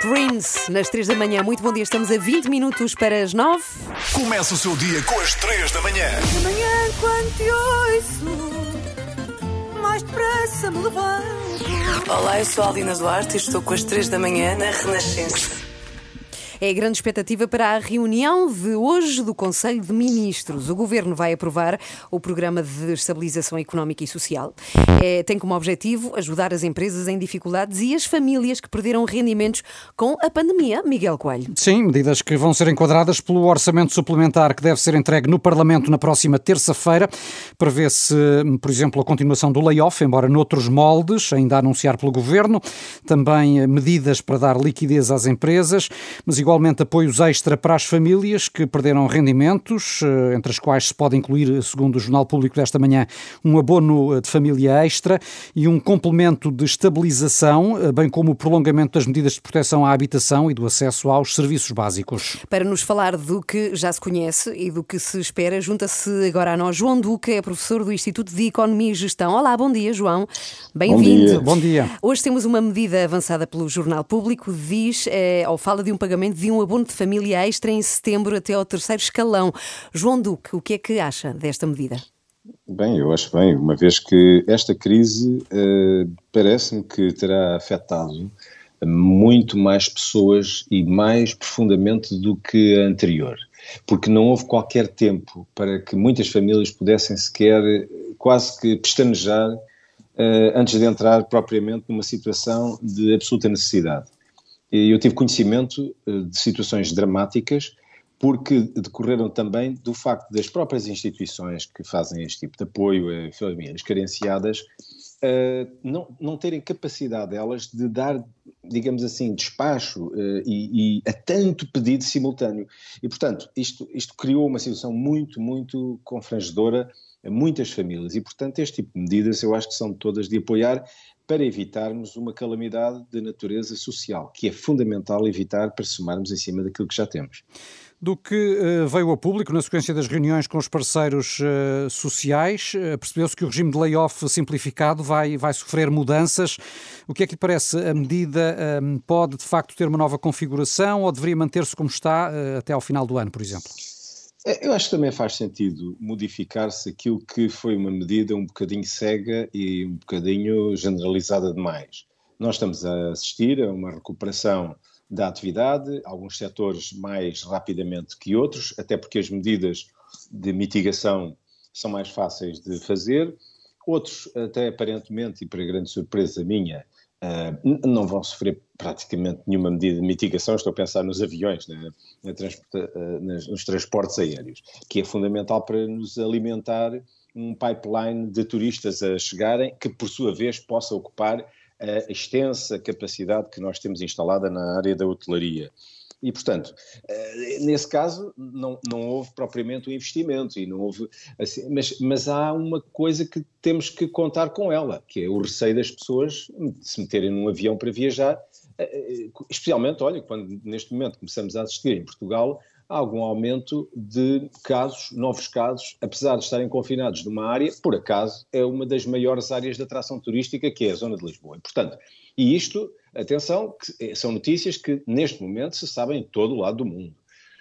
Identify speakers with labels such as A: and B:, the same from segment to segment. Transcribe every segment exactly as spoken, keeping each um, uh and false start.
A: Prince, nas três da manhã. Muito bom dia, estamos a vinte minutos para as nove.
B: Começa o seu dia com as três da manhã.
C: De manhã, quando te ouço, mais depressa me levanto.
D: Olá, eu sou a Aldina Duarte e estou com as três da manhã na Renascença.
A: É a grande expectativa para a reunião de hoje do Conselho de Ministros. O Governo vai aprovar o Programa de Estabilização Económica e Social. É, tem como objetivo ajudar as empresas em dificuldades e as famílias que perderam rendimentos com a pandemia. Miguel Coelho.
E: Sim, medidas que vão ser enquadradas pelo orçamento suplementar que deve ser entregue no Parlamento na próxima terça-feira. Prevê-se, por exemplo, a continuação do layoff, embora noutros moldes, ainda a anunciar pelo Governo. Também medidas para dar liquidez às empresas, mas igualmente apoios extra para as famílias que perderam rendimentos, entre as quais se pode incluir, segundo o Jornal Público desta manhã, um abono de família extra e um complemento de estabilização, bem como o prolongamento das medidas de proteção à habitação e do acesso aos serviços básicos.
A: Para nos falar do que já se conhece e do que se espera, junta-se agora a nós João Duque, é professor do Instituto de Economia e Gestão. Olá, bom dia, João. Bem-vindo.
E: Bom dia.
A: Hoje temos uma medida avançada pelo Jornal Público, diz, é, ou fala de um pagamento de um abono de família extra em setembro até ao terceiro escalão. João Duque, o que é que acha desta medida?
F: Bem, eu acho bem, uma vez que esta crise uh, parece-me que terá afetado muito mais pessoas e mais profundamente do que a anterior, porque não houve qualquer tempo para que muitas famílias pudessem sequer quase que pestanejar uh, antes de entrar propriamente numa situação de absoluta necessidade. Eu tive conhecimento de situações dramáticas porque decorreram também do facto das próprias instituições que fazem este tipo de apoio a famílias carenciadas uh, não, não terem capacidade elas de dar, digamos assim, despacho uh, e, e a tanto pedido simultâneo. E, portanto, isto, isto criou uma situação muito, muito confrangedora a muitas famílias e, portanto, este tipo de medidas eu acho que são todas de apoiar para evitarmos uma calamidade de natureza social, que é fundamental evitar para somarmos em cima daquilo que já temos.
E: Do que uh, veio a público na sequência das reuniões com os parceiros uh, sociais, uh, percebeu-se que o regime de layoff simplificado vai, vai sofrer mudanças. O que é que lhe parece? A medida um, pode, de facto, ter uma nova configuração ou deveria manter-se como está uh, até ao final do ano, por exemplo?
F: Eu acho que também faz sentido modificar-se aquilo que foi uma medida um bocadinho cega e um bocadinho generalizada demais. Nós estamos a assistir a uma recuperação da atividade, alguns setores mais rapidamente que outros, até porque as medidas de mitigação são mais fáceis de fazer. Outros, até aparentemente, e para grande surpresa minha, Uh, não vão sofrer praticamente nenhuma medida de mitigação. Estou a pensar nos aviões, na, na transporta, uh, nas, nos transportes aéreos, que é fundamental para nos alimentar um pipeline de turistas a chegarem, que por sua vez possa ocupar a extensa capacidade que nós temos instalada na área da hotelaria. E, portanto, nesse caso não, não houve propriamente um investimento, e não houve, assim, mas, mas há uma coisa que temos que contar com ela, que é o receio das pessoas se meterem num avião para viajar, especialmente, olha, quando neste momento começamos a assistir em Portugal a algum aumento de casos, novos casos, apesar de estarem confinados numa área, por acaso, é uma das maiores áreas de atração turística, que é a zona de Lisboa. E, portanto, e isto, atenção, que são notícias que neste momento se sabem em todo o lado do mundo.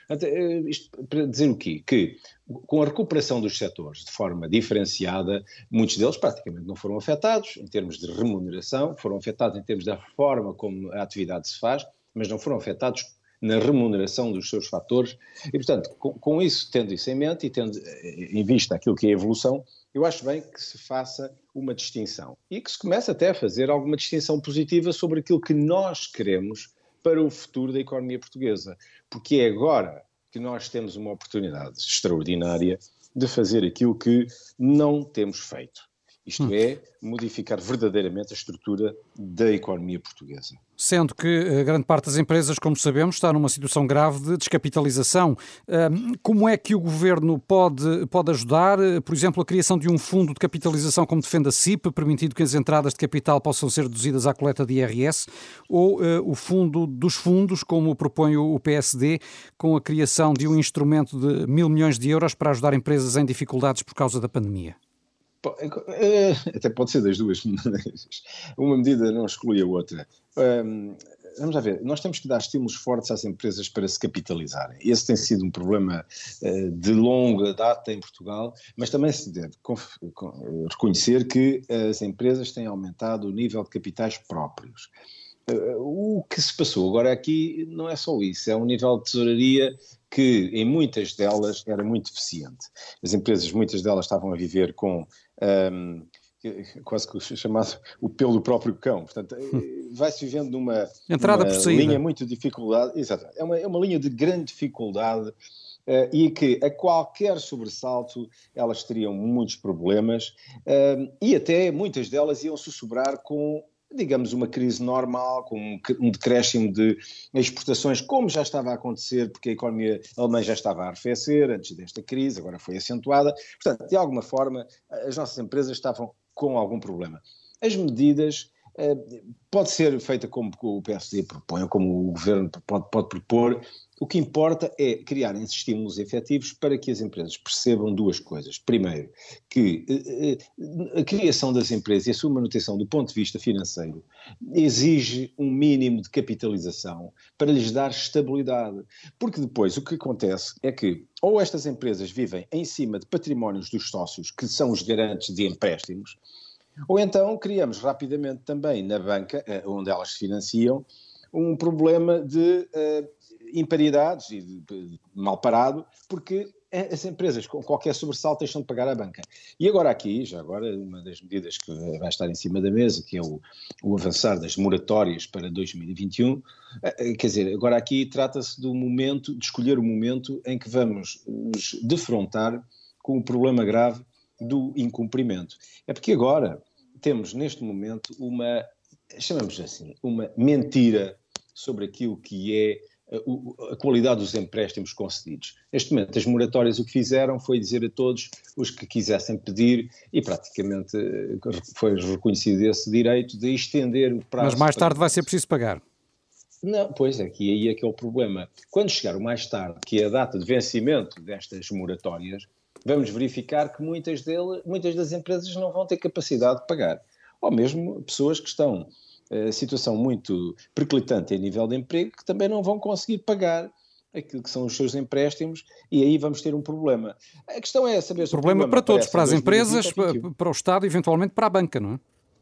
F: Isto para dizer o quê? Que com a recuperação dos setores de forma diferenciada, muitos deles praticamente não foram afetados em termos de remuneração, foram afetados em termos da forma como a atividade se faz, mas não foram afetados na remuneração dos seus fatores. E, portanto, com, com isso, tendo isso em mente e tendo em vista aquilo que é a evolução, eu acho bem que se faça uma distinção e que se comece até a fazer alguma distinção positiva sobre aquilo que nós queremos para o futuro da economia portuguesa, porque é agora que nós temos uma oportunidade extraordinária de fazer aquilo que não temos feito. Isto hum. é, modificar verdadeiramente a estrutura da economia portuguesa.
E: Sendo que grande parte das empresas, como sabemos, está numa situação grave de descapitalização. Como é que o Governo pode, pode ajudar? Por exemplo, a criação de um fundo de capitalização como defende a C I P, permitindo que as entradas de capital possam ser reduzidas à coleta de I R S, ou uh, o fundo dos fundos, como propõe o P S D, com a criação de um instrumento de mil milhões de euros para ajudar empresas em dificuldades por causa da pandemia?
F: Até pode ser das duas maneiras. Uma medida não exclui a outra. Um, vamos lá ver, nós temos que dar estímulos fortes às empresas para se capitalizarem. Esse tem sido um problema uh, de longa data em Portugal, mas também se deve conf- con- reconhecer que as empresas têm aumentado o nível de capitais próprios. Uh, o que se passou agora aqui não é só isso, é um nível de tesouraria que em muitas delas era muito deficiente. As empresas, muitas delas estavam a viver com... Um, quase que o chamado o pelo do próprio cão, portanto vai-se vivendo numa,
E: Entrada
F: numa
E: por saída.
F: linha muito de dificuldade, exato, é uma, é uma linha de grande dificuldade uh, e que a qualquer sobressalto elas teriam muitos problemas uh, e até muitas delas iam sussurrar com, digamos, uma crise normal, com um, um decréscimo de exportações, como já estava a acontecer, porque a economia alemã já estava a arrefecer antes desta crise, agora foi acentuada. Portanto, de alguma forma, as nossas empresas estavam com algum problema. As medidas eh, pode ser feita como o P S D propõe, ou como o Governo pode, pode propor. O que importa é criar estímulos efetivos para que as empresas percebam duas coisas. Primeiro, que eh, a criação das empresas e a sua manutenção do ponto de vista financeiro exige um mínimo de capitalização para lhes dar estabilidade. Porque depois o que acontece é que ou estas empresas vivem em cima de patrimónios dos sócios, que são os garantes de empréstimos, ou então criamos rapidamente também na banca, onde elas se financiam, um problema de uh, imparidades e de, de mal parado, porque as empresas com qualquer sobressalto deixam de pagar à banca. E agora aqui, já agora, uma das medidas que vai estar em cima da mesa, que é o, o avançar das moratórias para dois mil e vinte e um, quer dizer, agora aqui trata-se do momento, de escolher o momento em que vamos nos defrontar com o problema grave do incumprimento. É porque agora temos neste momento uma, chamamos assim, uma mentira sobre aquilo que é a qualidade dos empréstimos concedidos. Neste momento, as moratórias o que fizeram foi dizer a todos os que quisessem pedir, e praticamente foi reconhecido esse direito de estender o prazo.
E: Mas mais tarde vai ser preciso pagar.
F: Não, pois é, que aí é que é o problema. Quando chegar o mais tarde, que é a data de vencimento destas moratórias, vamos verificar que muitas, dele, muitas das empresas não vão ter capacidade de pagar. Ou mesmo pessoas que estão a situação muito periclitante a nível de emprego, que também não vão conseguir pagar aquilo que são os seus empréstimos, e aí vamos ter um problema. A questão é saber se
E: problema
F: o problema
E: para todos, para as empresas,
F: para,
E: para o Estado e eventualmente para a banca, não é?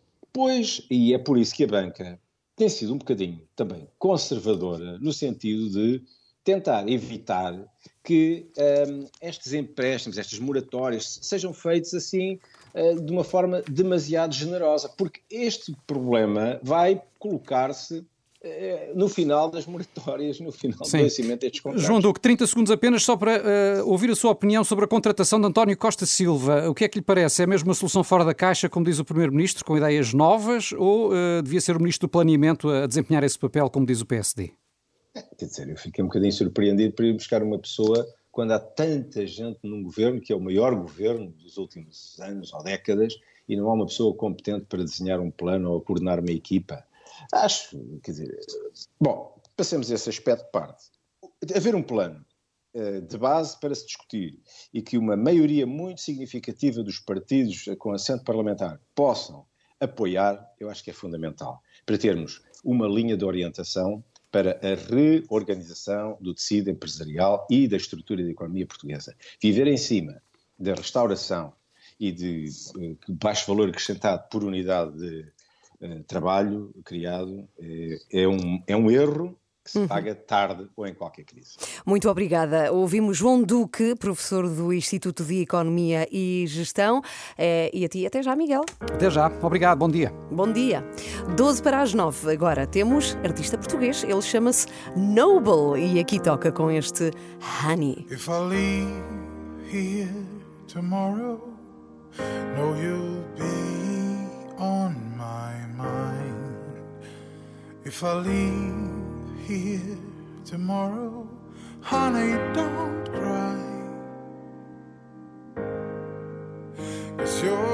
F: Pois, e é por isso que a banca tem sido um bocadinho também conservadora, no sentido de tentar evitar que um, estes empréstimos, estas moratórias, sejam feitos assim uh, de uma forma demasiado generosa, porque este problema vai colocar-se uh, no final das moratórias, no final Sim. do vencimento destes contratos.
E: João Duque, trinta segundos apenas só para uh, ouvir a sua opinião sobre a contratação de António Costa Silva. O que é que lhe parece? É mesmo uma solução fora da caixa, como diz o Primeiro-Ministro, com ideias novas, ou uh, devia ser o Ministro do Planeamento a desempenhar esse papel, como diz o P S D?
F: Quer dizer, eu fiquei um bocadinho surpreendido por ir buscar uma pessoa quando há tanta gente num governo, que é o maior governo dos últimos anos ou décadas, e não há uma pessoa competente para desenhar um plano ou coordenar uma equipa. Acho, quer dizer, bom, passemos esse aspecto de parte. Haver um plano uh, de base para se discutir e que uma maioria muito significativa dos partidos com assento parlamentar possam apoiar, eu acho que é fundamental, para termos uma linha de orientação para a reorganização do tecido empresarial e da estrutura da economia portuguesa. Viver em cima da restauração e de uh, baixo valor acrescentado por unidade de uh, trabalho criado uh, é, um, é um erro que se paga uhum. tarde ou em qualquer crise.
A: Muito obrigada. Ouvimos João Duque, professor do Instituto de Economia e Gestão. É, e a ti, até já, Miguel.
E: Até já. Obrigado. Bom dia.
A: Bom dia. doze para as nove. Agora temos artista português. Ele chama-se Noble e aqui toca com este Honey.
G: If I leave here tomorrow, know you'll be on my mind. If I leave here tomorrow, honey, don't cry, 'cause you're